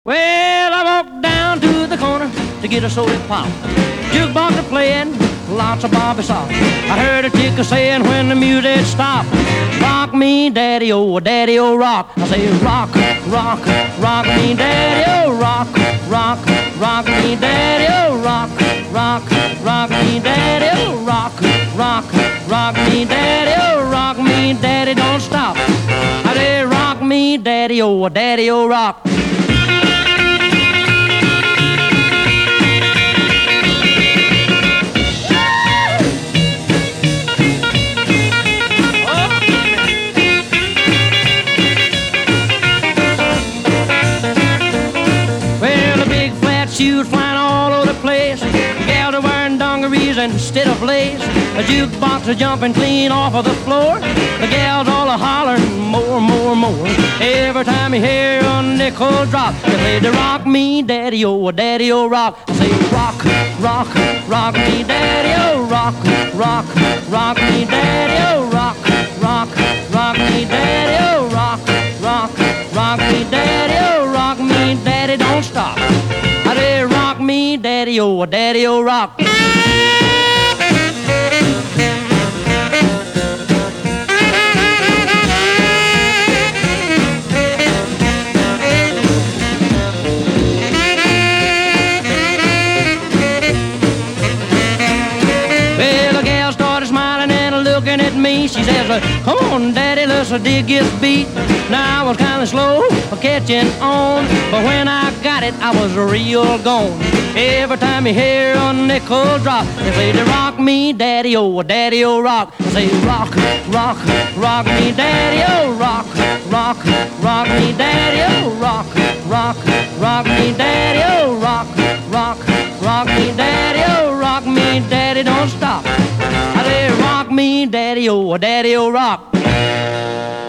Well, I walked down to the corner to get a soda pop. Jukebox a playing, lots of Bobby Sox. I heard a chick saying when the music stopped, rock me, daddy, oh, rock. I say rock, rock, rock me, daddy, oh, rock, rock, rock me, daddy, oh, rock, rock, rock me, daddy, oh, rock, rock, rock me, daddy, oh, rock me, daddy, don't stop. I say rock me, daddy, oh, rock. Shoes flying all over the place. Gals are wearing dungarees instead of lace. The jukebox is jumping clean off of the floor. The gals all are hollering more, more, more. Every time you hear a nickel drop, they play the rock me, daddy, oh, rock. I say rock, rock, rock me, daddy, oh, rock, rock, rock me, daddy, oh, rock, rock, rock me, daddy, oh, rock, rock, rock me, daddy, oh, rock me, daddy, don't stop. I say rock me, daddy, oh, rock. Well, the gal started smiling and looking at me. She says, come on, daddy, let's dig this beat. Now I was kind of slow for catching on, but when I got it, I was real gone. Every time you hear a nickel drop, they play the rock me, daddy, oh, rock. I say rock, rock, rock me, daddy, oh, rock, rock, rock me, daddy, oh, rock, rock, rock me, daddy, oh, rock, rock, rock me, daddy, oh, rock me, daddy, don't stop. I say rock me, daddy, oh, rock.